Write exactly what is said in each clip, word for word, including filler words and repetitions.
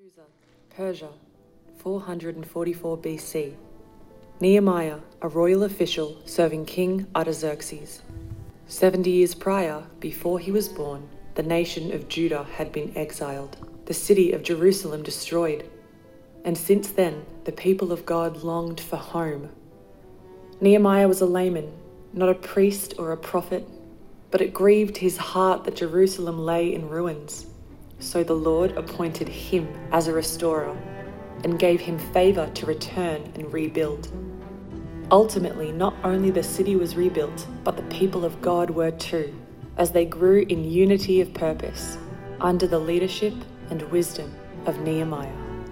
Susa, Persia, four hundred forty-four B C. Nehemiah, a royal official serving King Artaxerxes. Seventy years prior, before he was born, the nation of Judah had been exiled, the city of Jerusalem destroyed, and since then the people of God longed for home. Nehemiah was a layman, not a priest or a prophet, but it grieved his heart that Jerusalem lay in ruins. So the Lord appointed him as a restorer and gave him favor to return and rebuild. Ultimately, not only the city was rebuilt, but the people of God were too, as they grew in unity of purpose, under the leadership and wisdom of Nehemiah.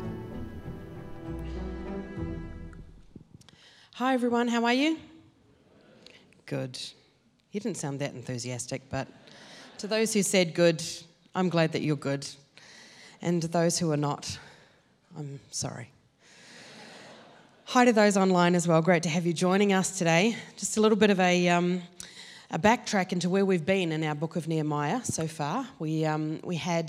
Hi everyone, how are you? Good. You didn't sound that enthusiastic, but to those who said good, I'm glad that you're good. And to those who are not, I'm sorry. Hi to those online as well. Great to have you joining us today. Just a little bit of a um, a backtrack into where we've been in our book of Nehemiah so far. We um, we had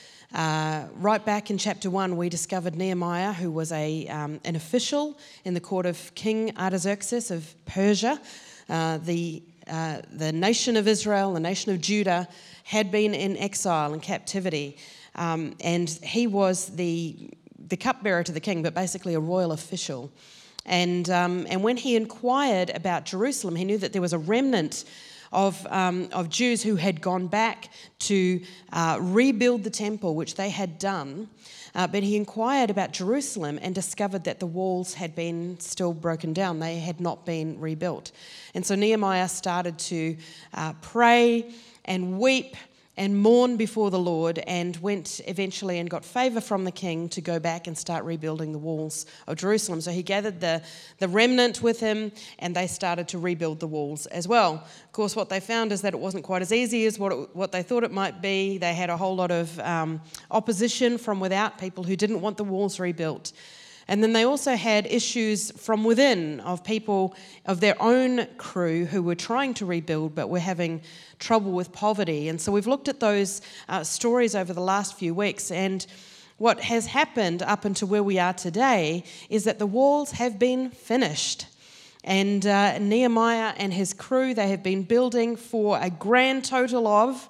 uh, right back in chapter one, we discovered Nehemiah, who was a um, an official in the court of King Artaxerxes of Persia. Uh, the uh, the nation of Israel, the nation of Judah, had been in exile and captivity, um, and he was the the cupbearer to the king, but basically a royal official. And um, and when he inquired about Jerusalem, he knew that there was a remnant of um, of Jews who had gone back to uh, rebuild the temple, which they had done. Uh, but he inquired about Jerusalem and discovered that the walls had been still broken down. They had not been rebuilt. And so Nehemiah started to uh, pray and weep and mourn before the Lord, and went eventually and got favour from the king to go back and start rebuilding the walls of Jerusalem. So he gathered the, the remnant with him, and they started to rebuild the walls as well. Of course, what they found is that it wasn't quite as easy as what it, what they thought it might be. They had a whole lot of um, opposition from without, people who didn't want the walls rebuilt. And then they also had issues from within of people of their own crew who were trying to rebuild but were having trouble with poverty. And so we've looked at those uh, stories over the last few weeks, and what has happened up until where we are today is that the walls have been finished. And uh, Nehemiah and his crew, they have been building for a grand total of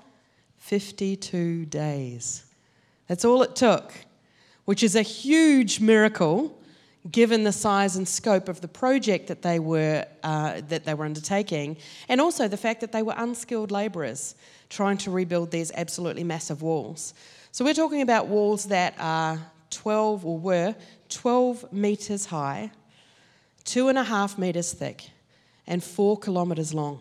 fifty-two days. That's all it took, which is a huge miracle given the size and scope of the project that they were uh, that they were undertaking, and also the fact that they were unskilled labourers trying to rebuild these absolutely massive walls. So we're talking about walls that are twelve, or were twelve metres high, two and a half metres thick, and four kilometres long.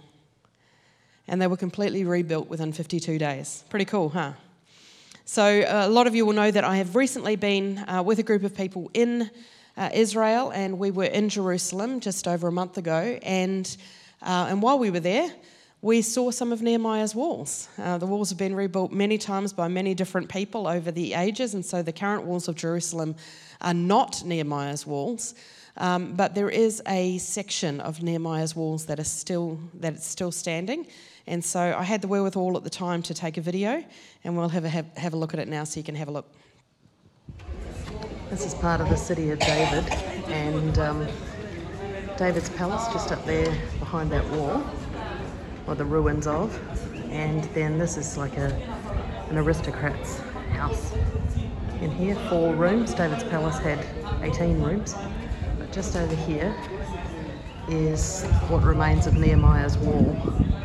And they were completely rebuilt within fifty-two days. Pretty cool, huh? So uh, a lot of you will know that I have recently been uh, with a group of people in uh, Israel, and we were in Jerusalem just over a month ago. And uh, and while we were there, we saw some of Nehemiah's walls. Uh, the walls have been rebuilt many times by many different people over the ages, and so the current walls of Jerusalem are not Nehemiah's walls. Um, but there is a section of Nehemiah's walls that is still that it's still standing. And so I had the wherewithal at the time to take a video, and we'll have a, have, have a look at it now so you can have a look. This is part of the city of David, and um, David's palace just up there behind that wall, or the ruins of. And then this is like a an aristocrat's house. In here, four rooms. David's palace had eighteen rooms. But just over here is what remains of Nehemiah's wall.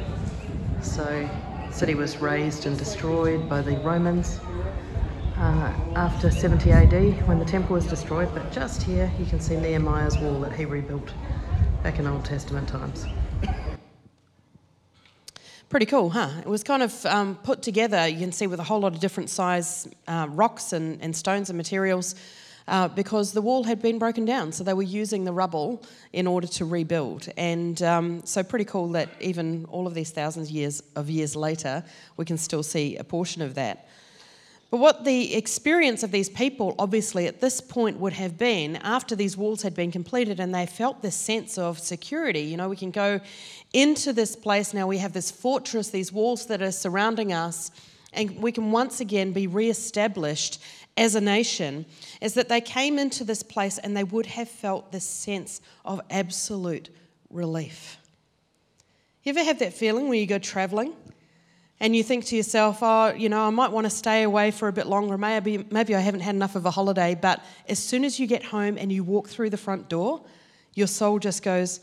So the city was razed and destroyed by the Romans uh, after seventy A D when the temple was destroyed. But just here you can see Nehemiah's wall that he rebuilt back in Old Testament times. Pretty cool, huh? It was kind of um, put together, you can see, with a whole lot of different size uh, rocks and, and stones and materials uh, because the wall had been broken down. So they were using the rubble in order to rebuild. And um, so pretty cool that even all of these thousands years of years later, we can still see a portion of that. But what the experience of these people, obviously, at this point would have been, after these walls had been completed and they felt this sense of security, you know, we can go into this place now, we have this fortress, these walls that are surrounding us, and we can once again be re-established as a nation is that they came into this place and they would have felt this sense of absolute relief. You ever have that feeling when you go travelling and you think to yourself, oh, you know, I might want to stay away for a bit longer, maybe, maybe I haven't had enough of a holiday, but as soon as you get home and you walk through the front door, your soul just goes,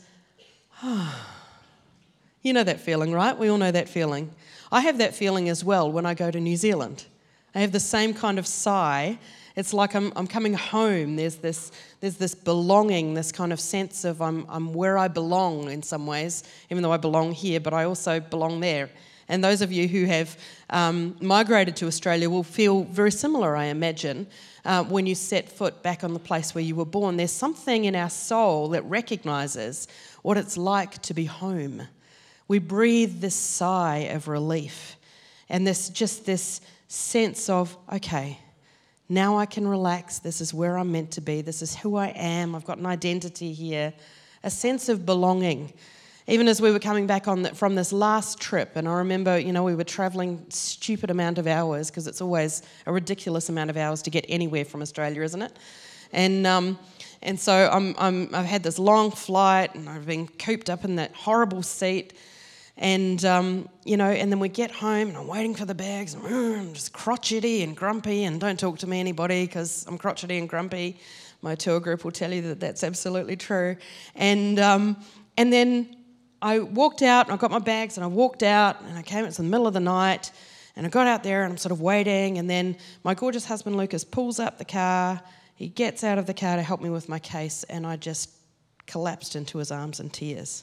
ah. You know that feeling, right? We all know that feeling. I have that feeling as well when I go to New Zealand. I have the same kind of sigh. It's like I'm I'm coming home. There's this there's this belonging, this kind of sense of I'm I'm where I belong in some ways, even though I belong here, but I also belong there. And those of you who have um, migrated to Australia will feel very similar, I imagine, uh, when you set foot back on the place where you were born. There's something in our soul that recognises what it's like to be home. We breathe this sigh of relief and this just this sense of, okay, now I can relax. This is where I'm meant to be. This is who I am. I've got an identity here. A sense of belonging. Even as we were coming back on the, from this last trip, and I remember, you know, we were travelling stupid amount of hours because it's always a ridiculous amount of hours to get anywhere from Australia, isn't it? And um, and so I'm, I'm I've had this long flight and I've been cooped up in that horrible seat. And, um, you know, and then we get home and I'm waiting for the bags and mm, I'm just crotchety and grumpy and don't talk to me anybody because I'm crotchety and grumpy. My tour group will tell you that that's absolutely true. And um, and then I walked out and I got my bags and I walked out and I came, it's in the middle of the night and I got out there and I'm sort of waiting and then my gorgeous husband Lucas pulls up the car, he gets out of the car to help me with my case and I just collapsed into his arms in tears.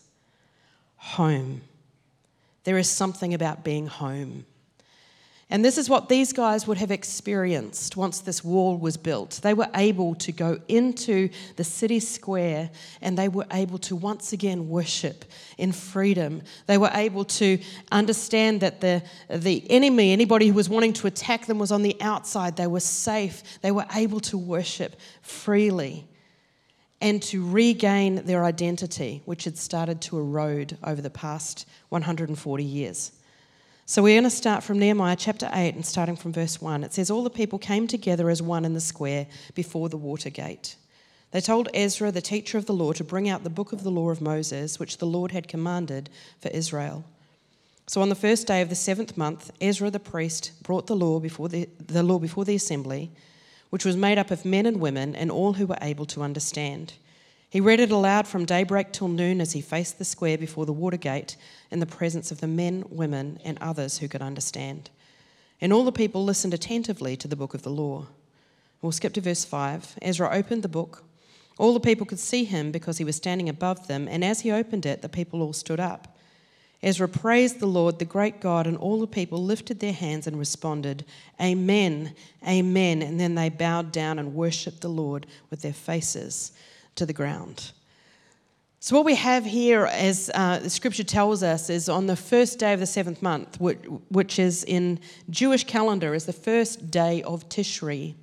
Home. There is something about being home. And this is what these guys would have experienced once this wall was built. They were able to go into the city square and they were able to once again worship in freedom. They were able to understand that the, the enemy, anybody who was wanting to attack them was on the outside. They were safe. They were able to worship freely and to regain their identity, which had started to erode over the past one hundred forty years. So we're going to start from Nehemiah chapter eight and starting from verse one. It says, all the people came together as one in the square before the water gate. They told Ezra, the teacher of the law, to bring out the book of the law of Moses, which the Lord had commanded for Israel. So on the first day of the seventh month, Ezra the priest brought the law before the, the law before the assembly, which was made up of men and women and all who were able to understand. He read it aloud from daybreak till noon as he faced the square before the water gate in the presence of the men, women, and others who could understand. And all the people listened attentively to the book of the law. We'll skip to verse five. Ezra opened the book. All the people could see him because he was standing above them, and as he opened it, the people all stood up. Ezra praised the Lord, the great God, and all the people lifted their hands and responded, Amen, Amen. And then they bowed down and worshipped the Lord with their faces to the ground. So what we have here, as uh, the scripture tells us, is on the first day of the seventh month, which, which is in Jewish calendar, is the first day of Tishri.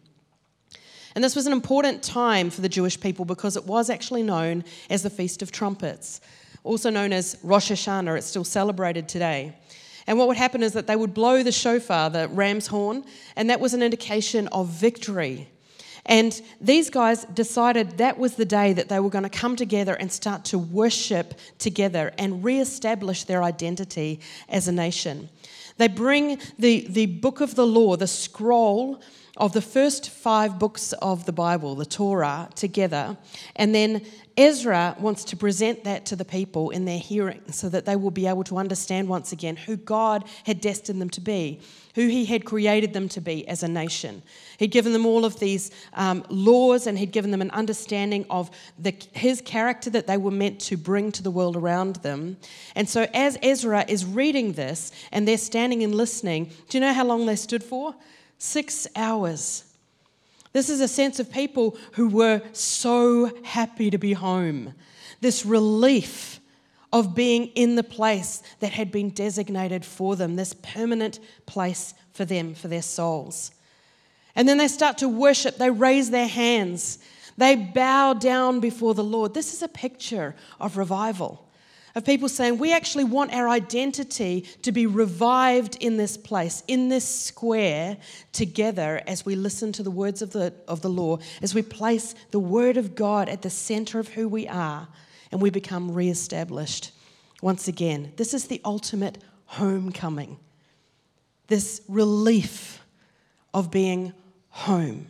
And this was an important time for the Jewish people because it was actually known as the Feast of Trumpets, also known as Rosh Hashanah. It's still celebrated today. And what would happen is that they would blow the shofar, the ram's horn, and that was an indication of victory. And these guys decided that was the day that they were going to come together and start to worship together and re-establish their identity as a nation. They bring the, the book of the law, the scroll of the first five books of the Bible, the Torah, together. And then Ezra wants to present that to the people in their hearing so that they will be able to understand once again who God had destined them to be, who he had created them to be as a nation. He'd given them all of these um, laws and he'd given them an understanding of the, his character that they were meant to bring to the world around them. And so as Ezra is reading this and they're standing and listening, do you know how long they stood for? Six hours. This is a sense of people who were so happy to be home. This relief of being in the place that had been designated for them, this permanent place for them, for their souls. And then they start to worship. They raise their hands. They bow down before the Lord. This is a picture of revival. of people saying, we actually want our identity to be revived in this place, in this square, together as we listen to the words of the, of the law, as we place the word of God at the center of who we are, and we become reestablished once again. This is the ultimate homecoming, this relief of being home.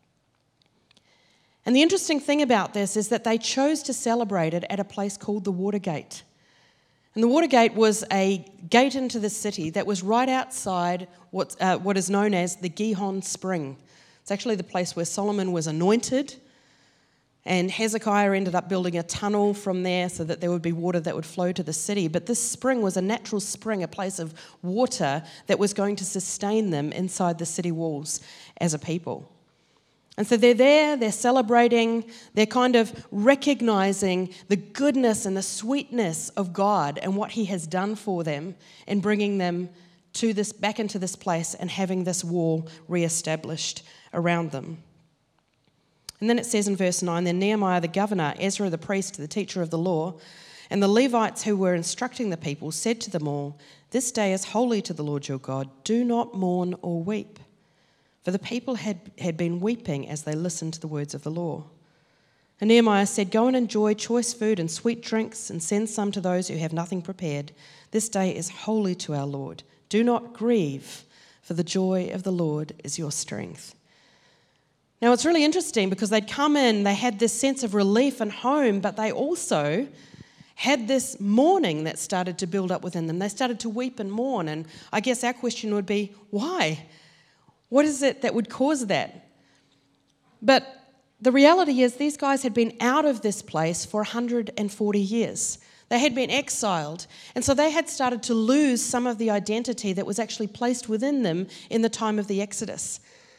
And the interesting thing about this is that they chose to celebrate it at a place called the Watergate. And the Watergate was a gate into the city that was right outside what, uh, what is known as the Gihon Spring. It's actually the place where Solomon was anointed, and Hezekiah ended up building a tunnel from there so that there would be water that would flow to the city. But this spring was a natural spring, a place of water that was going to sustain them inside the city walls as a people. And so they're there, they're celebrating, they're kind of recognizing the goodness and the sweetness of God and what He has done for them in bringing them to this, back into this place and having this wall reestablished around them. And then it says in verse nine, then Nehemiah the governor, Ezra the priest, the teacher of the law, and the Levites who were instructing the people said to them all, this day is holy to the Lord your God, do not mourn or weep. For the people had, had been weeping as they listened to the words of the law. And Nehemiah said, go and enjoy choice food and sweet drinks, and send some to those who have nothing prepared. This day is holy to our Lord. Do not grieve, for the joy of the Lord is your strength. Now it's really interesting because they'd come in, they had this sense of relief and home, but they also had this mourning that started to build up within them. They started to weep and mourn. And I guess our question would be, why? What is it that would cause that? But the reality is these guys had been out of this place for one hundred forty years. They had been exiled, and so they had started to lose some of the identity that was actually placed within them in the time of the Exodus.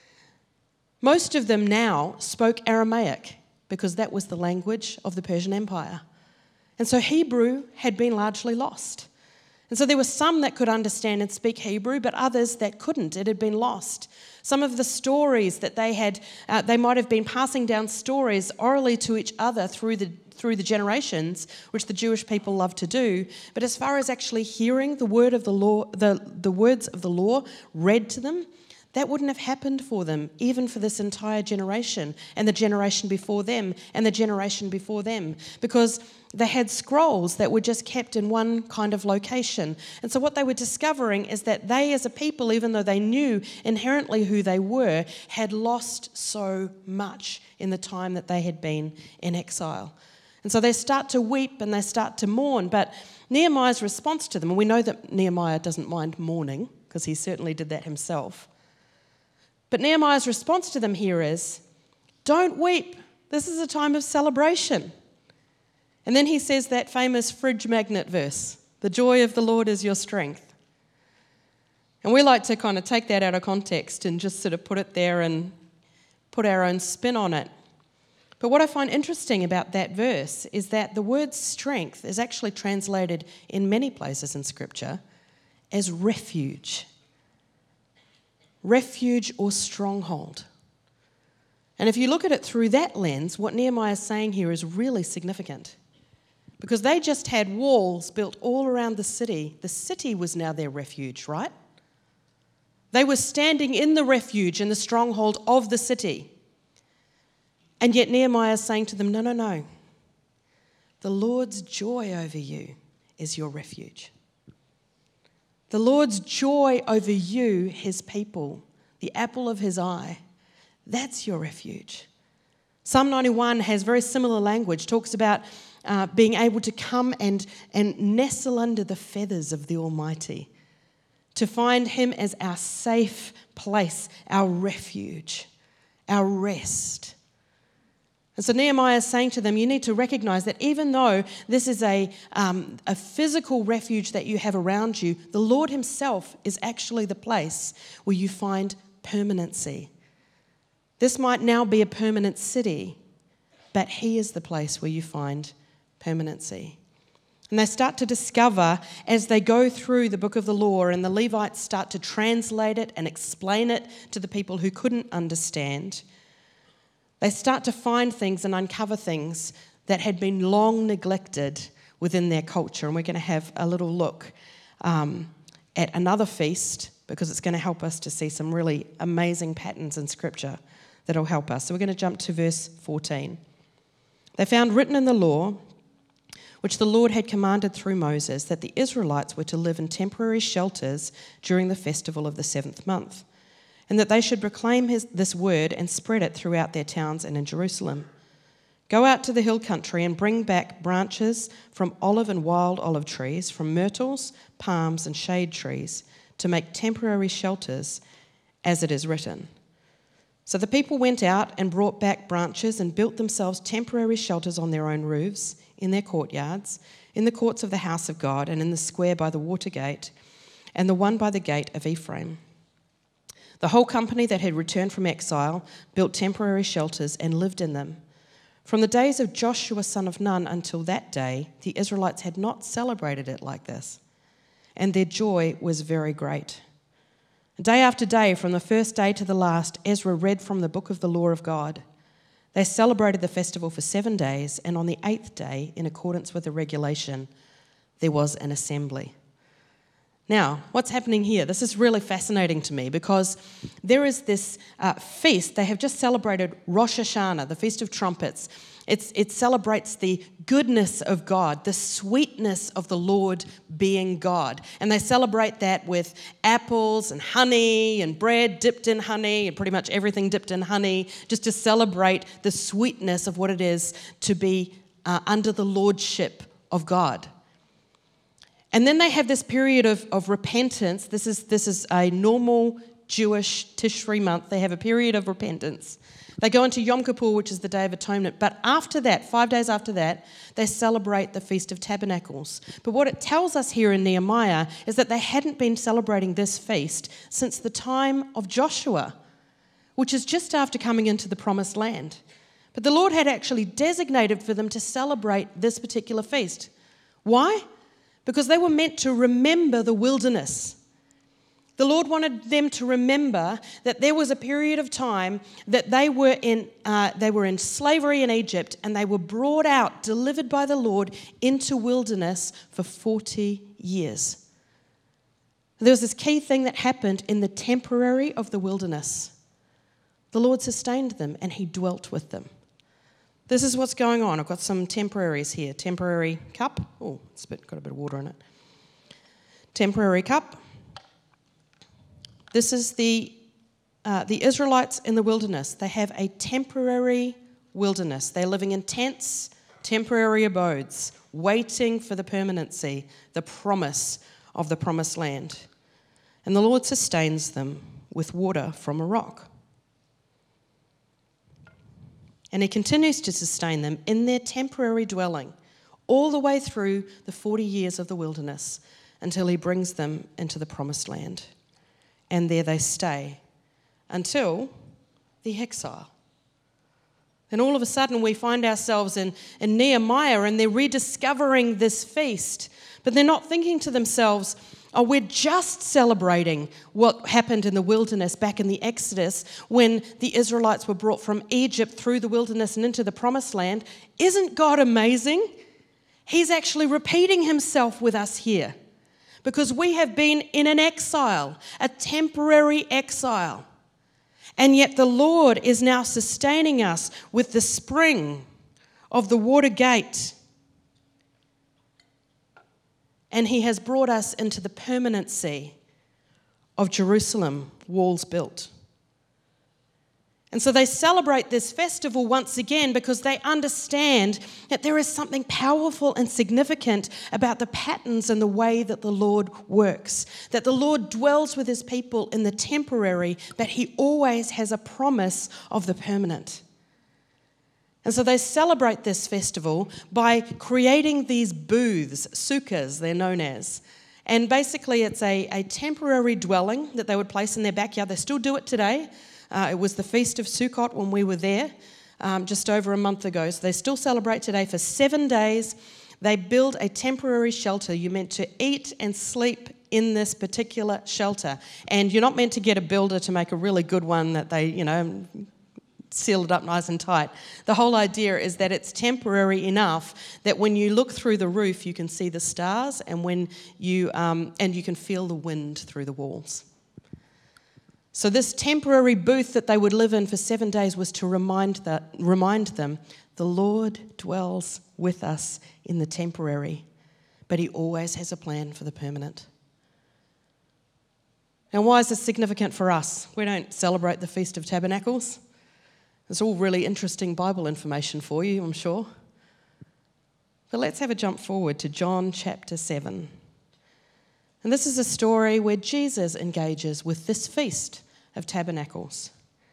Most of them now spoke Aramaic because that was the language of the Persian Empire. And so Hebrew had been largely lost. And so there were some that could understand and speak Hebrew, but others that couldn't. It had been lost. Some of the stories that they had, uh, they might have been passing down stories orally to each other through the through the generations, which the Jewish people loved to do. But as far as actually hearing the word of the law, the, the words of the law read to them, that wouldn't have happened for them, even for this entire generation, and the generation before them, and the generation before them, because they had scrolls that were just kept in one kind of location. And so what they were discovering is that they as a people, even though they knew inherently who they were, had lost so much in the time that they had been in exile. And so they start to weep and they start to mourn. But Nehemiah's response to them, and we know that Nehemiah doesn't mind mourning, because he certainly did that himself. But Nehemiah's response to them here is, don't weep. This is a time of celebration. And then he says that famous fridge magnet verse, the joy of the Lord is your strength. And we like to kind of take that out of context and just sort of put it there and put our own spin on it. But what I find interesting about that verse is that the word strength is actually translated in many places in Scripture as refuge. Refuge or stronghold. And if you look at it through that lens, what Nehemiah is saying here is really significant. Because they just had walls built all around the city. The city was now their refuge, right? They were standing in the refuge and the stronghold of the city. And yet Nehemiah is saying to them, no, no, no. The Lord's joy over you is your refuge. The Lord's joy over you, his people, the apple of his eye, that's your refuge. Psalm ninety-one has very similar language, talks about uh, being able to come and, and nestle under the feathers of the Almighty, to find him as our safe place, our refuge, our rest. And so Nehemiah is saying to them, you need to recognize that even though this is a, um, a physical refuge that you have around you, the Lord himself is actually the place where you find permanency. This might now be a permanent city, but he is the place where you find permanency. And they start to discover as they go through the book of the law, and the Levites start to translate it and explain it to the people who couldn't understand, they start to find things and uncover things that had been long neglected within their culture. And we're going to have a little look um, at another feast, because it's going to help us to see some really amazing patterns in Scripture that will help us. So we're going to jump to verse fourteen. They found written in the law, which the Lord had commanded through Moses, that the Israelites were to live in temporary shelters during the festival of the seventh month, and that they should proclaim his, this word and spread it throughout their towns and in Jerusalem. Go out to the hill country and bring back branches from olive and wild olive trees, from myrtles, palms, and shade trees, to make temporary shelters, as it is written. So the people went out and brought back branches and built themselves temporary shelters on their own roofs, in their courtyards, in the courts of the house of God, and in the square by the water gate, and the one by the gate of Ephraim. The whole company that had returned from exile built temporary shelters and lived in them. From the days of Joshua son of Nun until that day, the Israelites had not celebrated it like this, and their joy was very great. Day after day, from the first day to the last, Ezra read from the book of the law of God. They celebrated the festival for seven days, and on the eighth day, in accordance with the regulation, there was an assembly. Now, what's happening here? This is really fascinating to me, because there is this uh, feast. They have just celebrated Rosh Hashanah, the Feast of Trumpets. It's, it celebrates the goodness of God, the sweetness of the Lord being God. And they celebrate that with apples and honey and bread dipped in honey and pretty much everything dipped in honey, just to celebrate the sweetness of what it is to be uh, under the lordship of God. And then they have this period of, of repentance. This is, this is a normal Jewish Tishri month. They have a period of repentance. They go into Yom Kippur, which is the Day of Atonement. But after that, five days after that, they celebrate the Feast of Tabernacles. But what it tells us here in Nehemiah is that they hadn't been celebrating this feast since the time of Joshua, which is just after coming into the Promised Land. But the Lord had actually designated for them to celebrate this particular feast. Why? Because they were meant to remember the wilderness. The Lord wanted them to remember that there was a period of time that they were in uh, they were in slavery in Egypt, and they were brought out, delivered by the Lord, into wilderness for forty years. There was this key thing that happened in the temporary of the wilderness. The Lord sustained them, and he dwelt with them. This is what's going on. I've got some temporaries here. Temporary cup. Oh, it's a bit, got a bit of water in it. Temporary cup. This is the uh, the Israelites in the wilderness. They have a temporary wilderness. They're living in tents, temporary abodes, waiting for the permanency, the promise of the promised land. And the Lord sustains them with water from a rock. And he continues to sustain them in their temporary dwelling all the way through the forty years of the wilderness until he brings them into the promised land. And there they stay until the exile. Then all of a sudden we find ourselves in, in Nehemiah, and they're rediscovering this feast. But they're not thinking to themselves, oh, we're just celebrating what happened in the wilderness back in the Exodus when the Israelites were brought from Egypt through the wilderness and into the promised land. Isn't God amazing? He's actually repeating himself with us here, because we have been in an exile, a temporary exile. And yet the Lord is now sustaining us with the spring of the water gate. And he has brought us into the permanency of Jerusalem, walls built. And so they celebrate this festival once again because they understand that there is something powerful and significant about the patterns and the way that the Lord works. That the Lord dwells with his people in the temporary, but he always has a promise of the permanent. And so they celebrate this festival by creating these booths, sukkahs they're known as. And basically it's a, a temporary dwelling that they would place in their backyard. They still do it today. Uh, it was the Feast of Sukkot when we were there um, just over a month ago. So they still celebrate today for seven days. They build a temporary shelter. You're meant to eat and sleep in this particular shelter. And you're not meant to get a builder to make a really good one that they, you know, seal it up nice and tight. The whole idea is that it's temporary enough that when you look through the roof, you can see the stars, and when you um, and you can feel the wind through the walls. So this temporary booth that they would live in for seven days was to remind that remind them the Lord dwells with us in the temporary, but He always has a plan for the permanent. Now, why is this significant for us? We don't celebrate the Feast of Tabernacles. It's all really interesting Bible information for you, I'm sure. But let's have a jump forward to John chapter seven. And this is a story where Jesus engages with this Feast of Tabernacles.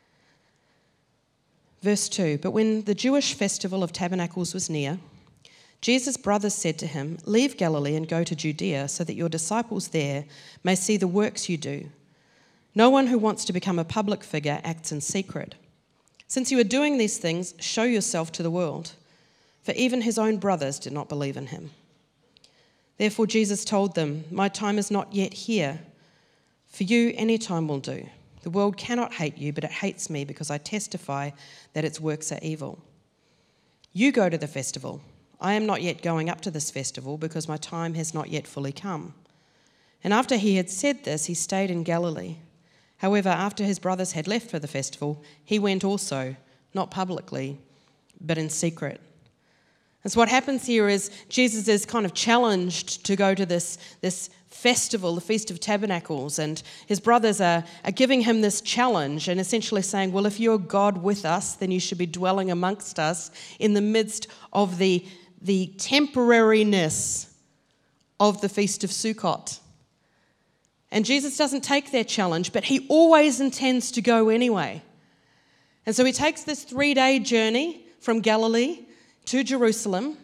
Verse two, but when the Jewish festival of Tabernacles was near, Jesus' brothers said to him, leave Galilee and go to Judea so that your disciples there may see the works you do. No one who wants to become a public figure acts in secret. Since you are doing these things, show yourself to the world. For even his own brothers did not believe in him. Therefore Jesus told them, my time is not yet here. For you, any time will do. The world cannot hate you, but it hates me because I testify that its works are evil. You go to the festival. I am not yet going up to this festival because my time has not yet fully come. And after he had said this, he stayed in Galilee. However, after his brothers had left for the festival, he went also, not publicly, but in secret. And so what happens here is Jesus is kind of challenged to go to this, this festival, the Feast of Tabernacles, and his brothers are, are giving him this challenge and essentially saying, well, if you're God with us, then you should be dwelling amongst us in the midst of the, the temporariness of the Feast of Sukkot. And Jesus doesn't take their challenge, but he always intends to go anyway. And so he takes this three-day journey from Galilee to Jerusalem,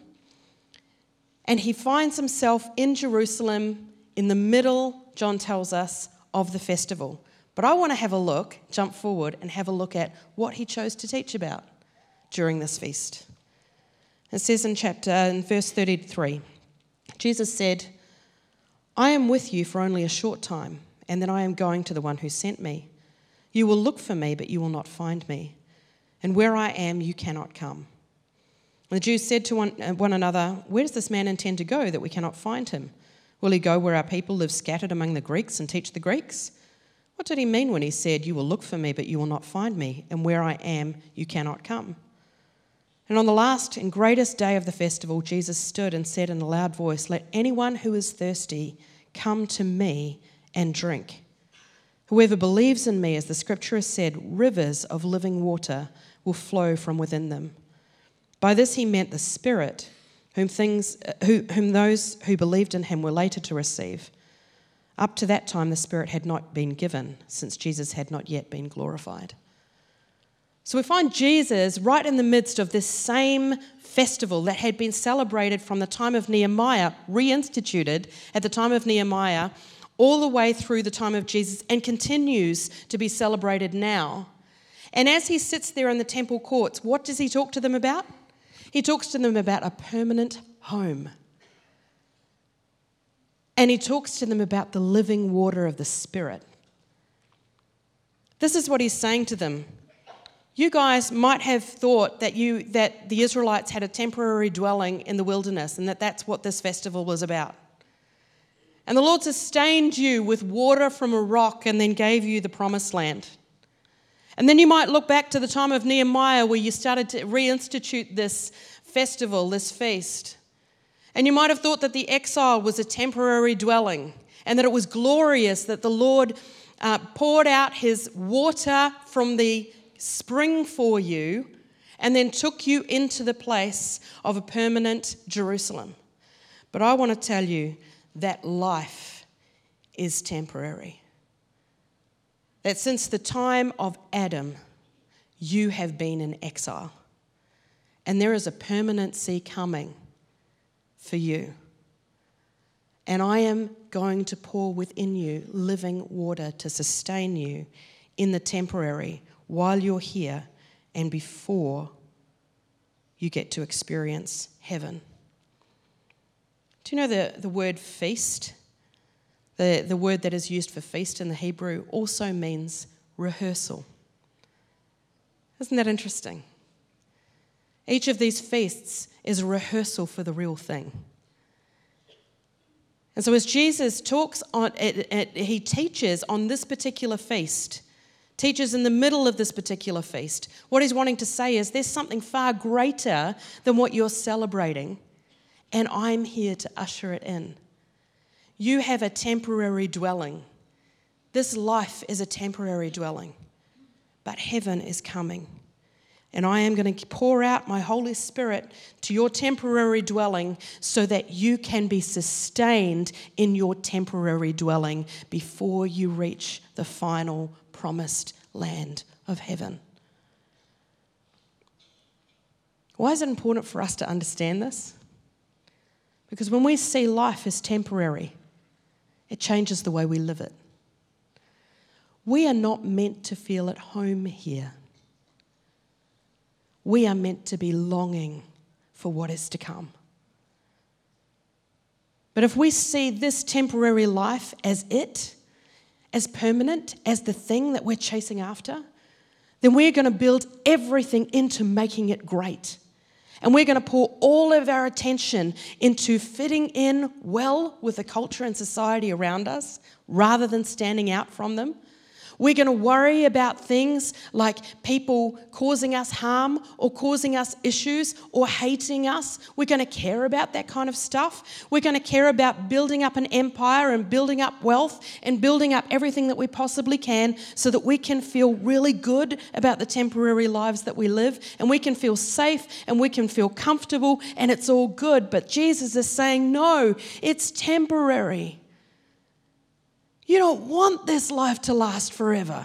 and he finds himself in Jerusalem in the middle, John tells us, of the festival. But I want to have a look, jump forward, and have a look at what he chose to teach about during this feast. It says in chapter, in verse thirty-three, Jesus said, I am with you for only a short time, and then I am going to the one who sent me. You will look for me, but you will not find me. And where I am, you cannot come. And the Jews said to one, one another, where does this man intend to go that we cannot find him? Will he go where our people live scattered among the Greeks and teach the Greeks? What did he mean when he said, you will look for me, but you will not find me, and where I am, you cannot come? And on the last and greatest day of the festival, Jesus stood and said in a loud voice, let anyone who is thirsty come to me and drink. Whoever believes in me, as the scripture has said, rivers of living water will flow from within them. By this he meant the Spirit, whom things, who, whom those who believed in him were later to receive. Up to that time, the Spirit had not been given, since Jesus had not yet been glorified. So we find Jesus right in the midst of this same festival that had been celebrated from the time of Nehemiah, reinstituted at the time of Nehemiah, all the way through the time of Jesus, and continues to be celebrated now. And as he sits there in the temple courts, what does he talk to them about? He talks to them about a permanent home. And he talks to them about the living water of the Spirit. This is what he's saying to them. You guys might have thought that you that the Israelites had a temporary dwelling in the wilderness and that that's what this festival was about. And the Lord sustained you with water from a rock and then gave you the promised land. And then you might look back to the time of Nehemiah where you started to reinstitute this festival, this feast. And you might have thought that the exile was a temporary dwelling and that it was glorious that the Lord uh, poured out his water from the spring for you and then took you into the place of a permanent Jerusalem. But I want to tell you that life is temporary. That since the time of Adam, you have been in exile. And there is a permanency coming for you. And I am going to pour within you living water to sustain you in the temporary while you're here and before you get to experience heaven. Do you know the, the word feast? The, the word that is used for feast in the Hebrew also means rehearsal. Isn't that interesting? Each of these feasts is a rehearsal for the real thing. And so as Jesus talks on, it, it, he teaches on this particular feast, teaches in the middle of this particular feast, what he's wanting to say is there's something far greater than what you're celebrating, and I'm here to usher it in. You have a temporary dwelling. This life is a temporary dwelling, but heaven is coming. And I am going to pour out my Holy Spirit to your temporary dwelling so that you can be sustained in your temporary dwelling before you reach the final promised land of heaven. Why is it important for us to understand this? Because when we see life as temporary, it changes the way we live it. We are not meant to feel at home here. We are meant to be longing for what is to come. But if we see this temporary life as it, as permanent, as the thing that we're chasing after, then we're going to build everything into making it great. And we're going to pour all of our attention into fitting in well with the culture and society around us rather than standing out from them. We're going to worry about things like people causing us harm or causing us issues or hating us. We're going to care about that kind of stuff. We're going to care about building up an empire and building up wealth and building up everything that we possibly can so that we can feel really good about the temporary lives that we live, and we can feel safe and we can feel comfortable and it's all good. But Jesus is saying, no, it's temporary. You don't want this life to last forever.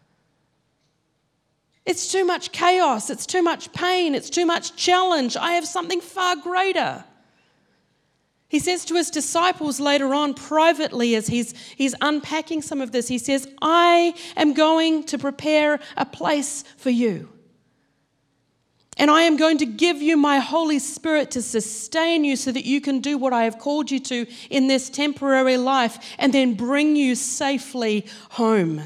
It's too much chaos. It's too much pain. It's too much challenge. I have something far greater. He says to his disciples later on privately as he's, he's unpacking some of this, he says, I am going to prepare a place for you. And I am going to give you my Holy Spirit to sustain you so that you can do what I have called you to in this temporary life and then bring you safely home.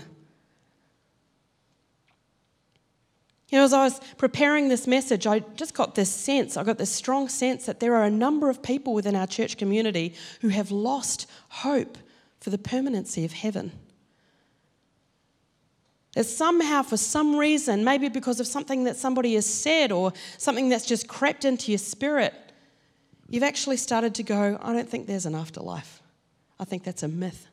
You know, as I was preparing this message, I just got this sense, I got this strong sense that there are a number of people within our church community who have lost hope for the permanency of heaven. That somehow, for some reason, maybe because of something that somebody has said or something that's just crept into your spirit, you've actually started to go, I don't think there's an afterlife. I think that's a myth.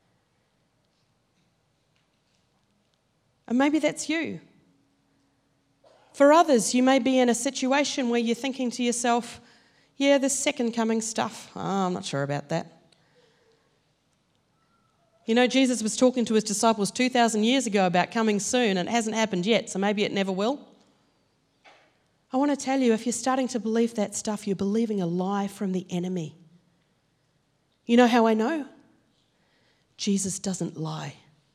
And maybe that's you. For others, you may be in a situation where you're thinking to yourself, yeah, this second coming stuff, oh, I'm not sure about that. You know, Jesus was talking to his disciples two thousand years ago about coming soon, and it hasn't happened yet, so maybe it never will. I want to tell you, if you're starting to believe that stuff, you're believing a lie from the enemy. You know how I know? Jesus doesn't lie.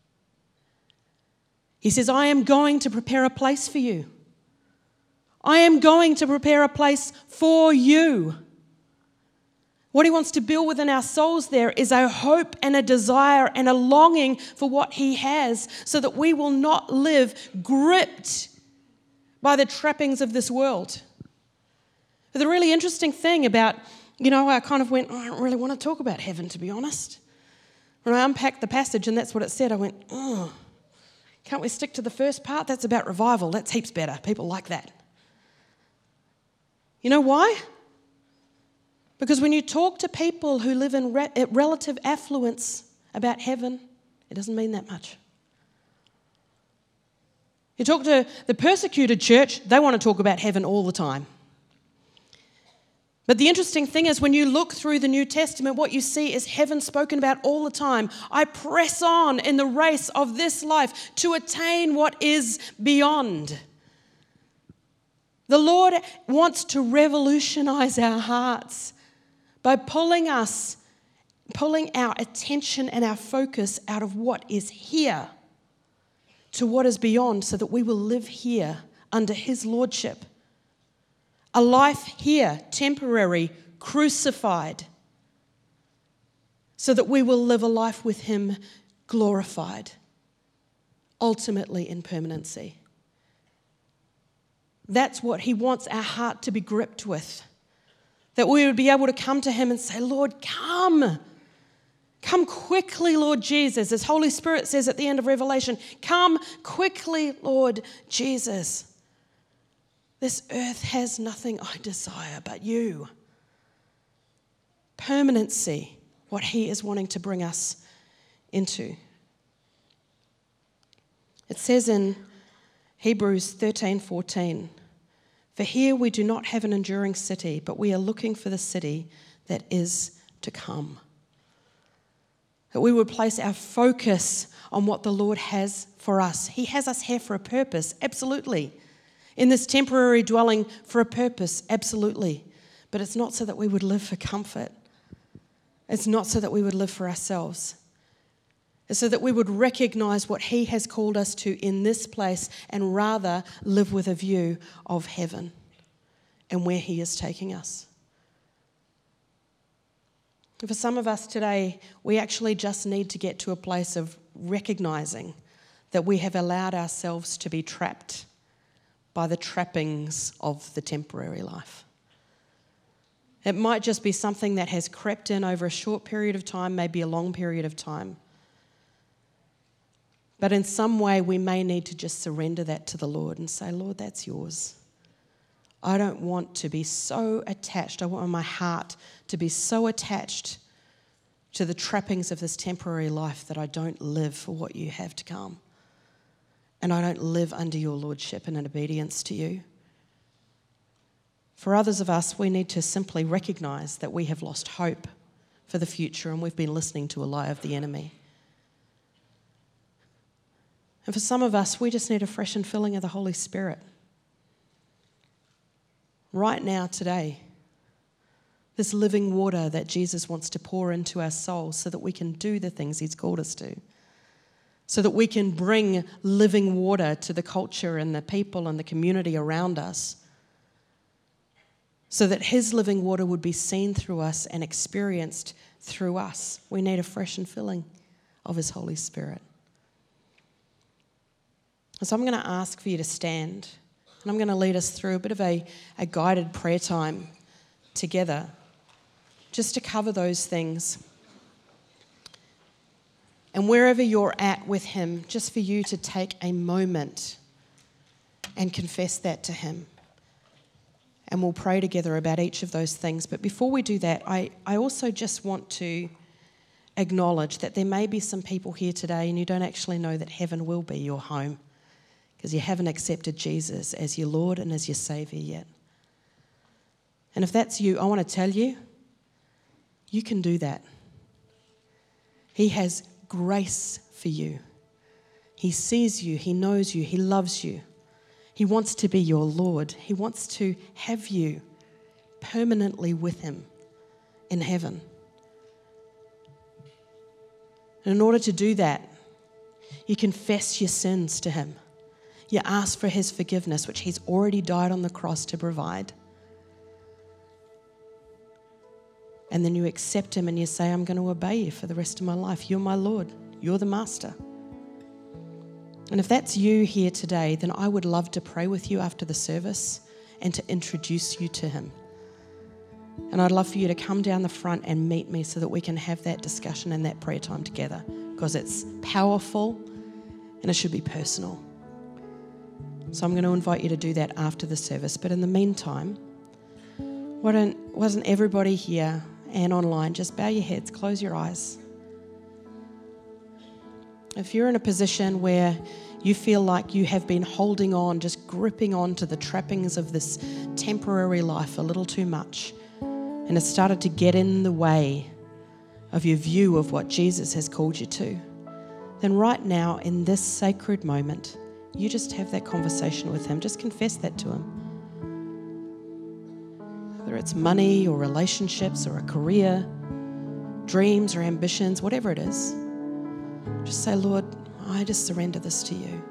He says, I am going to prepare a place for you. I am going to prepare a place for you. What he wants to build within our souls there is a hope and a desire and a longing for what he has so that we will not live gripped by the trappings of this world. But the really interesting thing about, you know, I kind of went, oh, I don't really want to talk about heaven, to be honest. When I unpacked the passage and that's what it said, I went, oh, can't we stick to the first part? That's about revival. That's heaps better. People like that. You know why? Because when you talk to people who live in re- relative affluence about heaven, it doesn't mean that much. You talk to the persecuted church, they want to talk about heaven all the time. But the interesting thing is when you look through the New Testament, what you see is heaven spoken about all the time. I press on in the race of this life to attain what is beyond. The Lord wants to revolutionize our hearts by pulling us, pulling our attention and our focus out of what is here to what is beyond so that we will live here under his lordship. A life here, temporary, crucified, so that we will live a life with him glorified, ultimately in permanency. That's what he wants our heart to be gripped with. That we would be able to come to him and say, Lord, come. Come quickly, Lord Jesus. As Holy Spirit says at the end of Revelation, come quickly, Lord Jesus. This earth has nothing I desire but you. Permanency, what he is wanting to bring us into. It says in Hebrews thirteen fourteen, for here we do not have an enduring city, but we are looking for the city that is to come. That we would place our focus on what the Lord has for us. He has us here for a purpose, absolutely. In this temporary dwelling for a purpose, absolutely. But it's not so that we would live for comfort. It's not so that we would live for ourselves. It's so that we would recognize what he has called us to in this place and rather live with a view of heaven and where he is taking us. For some of us today, we actually just need to get to a place of recognizing that we have allowed ourselves to be trapped by the trappings of the temporary life. It might just be something that has crept in over a short period of time, maybe a long period of time. But in some way, we may need to just surrender that to the Lord and say, Lord, that's yours. I don't want to be so attached. I want my heart to be so attached to the trappings of this temporary life that I don't live for what you have to come. And I don't live under your lordship and in obedience to you. For others of us, we need to simply recognize that we have lost hope for the future and we've been listening to a lie of the enemy. And for some of us, we just need a fresh infilling of the Holy Spirit. Right now, today, this living water that Jesus wants to pour into our souls so that we can do the things he's called us to. So that we can bring living water to the culture and the people and the community around us. So that his living water would be seen through us and experienced through us. We need a fresh infilling of his Holy Spirit. So I'm going to ask for you to stand, and I'm going to lead us through a bit of a, a guided prayer time together, just to cover those things. And wherever you're at with him, just for you to take a moment and confess that to him. And we'll pray together about each of those things. But before we do that, I, I also just want to acknowledge that there may be some people here today and you don't actually know that heaven will be your home because you haven't accepted Jesus as your Lord and as your Saviour yet. And if that's you, I want to tell you, you can do that. He has grace for you. He sees you, he knows you, he loves you. He wants to be your Lord. He wants to have you permanently with him in heaven. And in order to do that, you confess your sins to him. You ask for his forgiveness, which he's already died on the cross to provide. And then you accept him and you say, I'm going to obey you for the rest of my life. You're my Lord. You're the master. And if that's you here today, then I would love to pray with you after the service and to introduce you to him. And I'd love for you to come down the front and meet me so that we can have that discussion and that prayer time together, because it's powerful and it should be personal. So I'm going to invite you to do that after the service. But in the meantime, why don't, wasn't everybody here and online, just bow your heads, close your eyes. If you're in a position where you feel like you have been holding on, just gripping on to the trappings of this temporary life a little too much, and it's started to get in the way of your view of what Jesus has called you to, then right now, in this sacred moment, you just have that conversation with him. Just confess that to him. Whether it's money or relationships or a career, dreams or ambitions, whatever it is, just say, Lord, I just surrender this to you.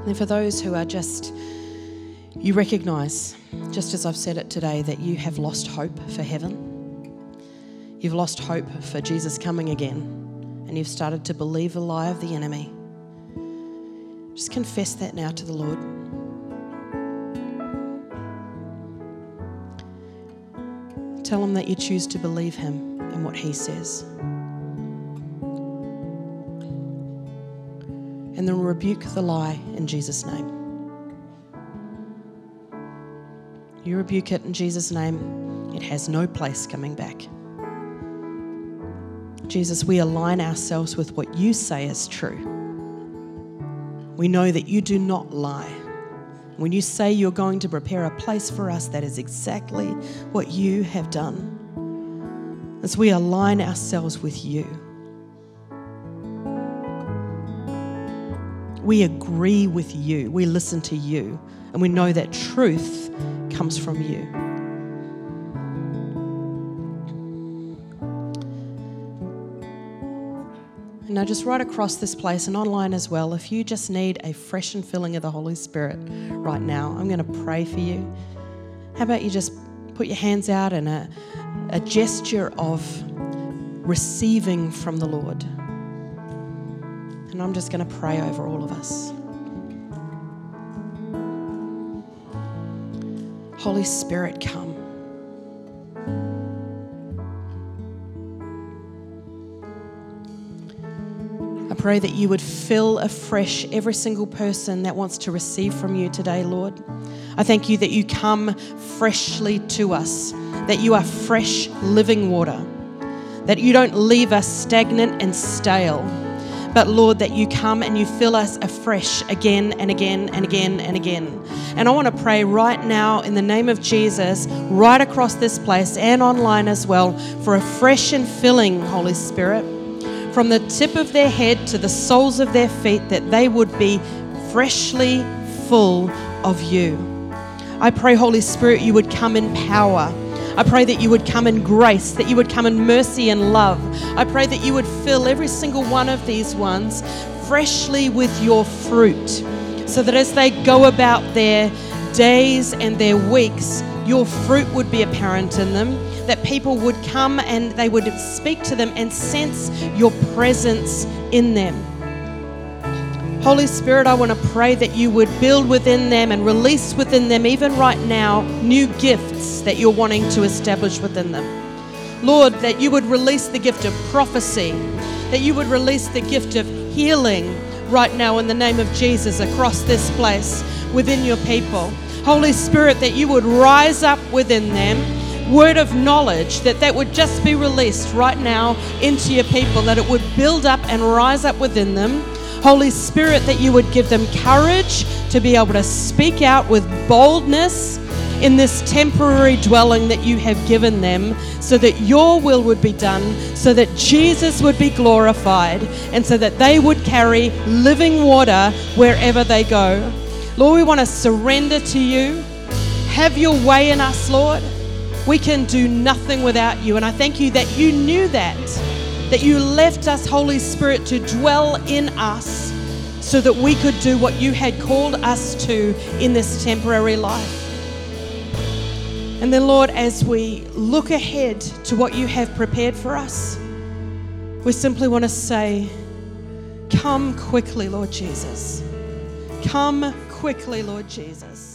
And then for those who are just, you recognise, just as I've said it today, that you have lost hope for heaven. You've lost hope for Jesus coming again, and you've started to believe the lie of the enemy. Just confess that now to the Lord. Tell him that you choose to believe him and what he says. And then rebuke the lie in Jesus' name. You rebuke it in Jesus' name. It has no place coming back. Jesus, we align ourselves with what you say is true. We know that you do not lie. When you say you're going to prepare a place for us, that is exactly what you have done. As we align ourselves with you, we agree with you, we listen to you, and we know that truth comes from you. And now just right across this place and online as well, if you just need a fresh and filling of the Holy Spirit right now, I'm going to pray for you. How about you just put your hands out in a, a gesture of receiving from the Lord. And I'm just going to pray over all of us. Holy Spirit, come. I pray that you would fill afresh every single person that wants to receive from you today, Lord. I thank you that you come freshly to us, that you are fresh living water, that you don't leave us stagnant and stale, but Lord, that you come and you fill us afresh again and again and again and again. And I want to pray right now in the name of Jesus, right across this place and online as well, for a fresh and filling, Holy Spirit, from the tip of their head to the soles of their feet, that they would be freshly full of you. I pray, Holy Spirit, you would come in power. I pray that you would come in grace, that you would come in mercy and love. I pray that you would fill every single one of these ones freshly with your fruit, so that as they go about their days and their weeks, your fruit would be apparent in them, that people would come and they would speak to them and sense your presence in them. Holy Spirit, I want to pray that you would build within them and release within them, even right now, new gifts that you're wanting to establish within them. Lord, that you would release the gift of prophecy, that you would release the gift of healing right now in the name of Jesus across this place within your people. Holy Spirit, that you would rise up within them, word of knowledge, that that would just be released right now into your people, that it would build up and rise up within them. Holy Spirit, that you would give them courage to be able to speak out with boldness in this temporary dwelling that you have given them, so that your will would be done, so that Jesus would be glorified, and so that they would carry living water wherever they go. Lord, we want to surrender to you. Have your way in us, Lord. We can do nothing without you, and I thank you that you knew that. that you left us, Holy Spirit, to dwell in us so that we could do what you had called us to in this temporary life. And then, Lord, as we look ahead to what you have prepared for us, we simply want to say, come quickly, Lord Jesus. Come quickly, Lord Jesus.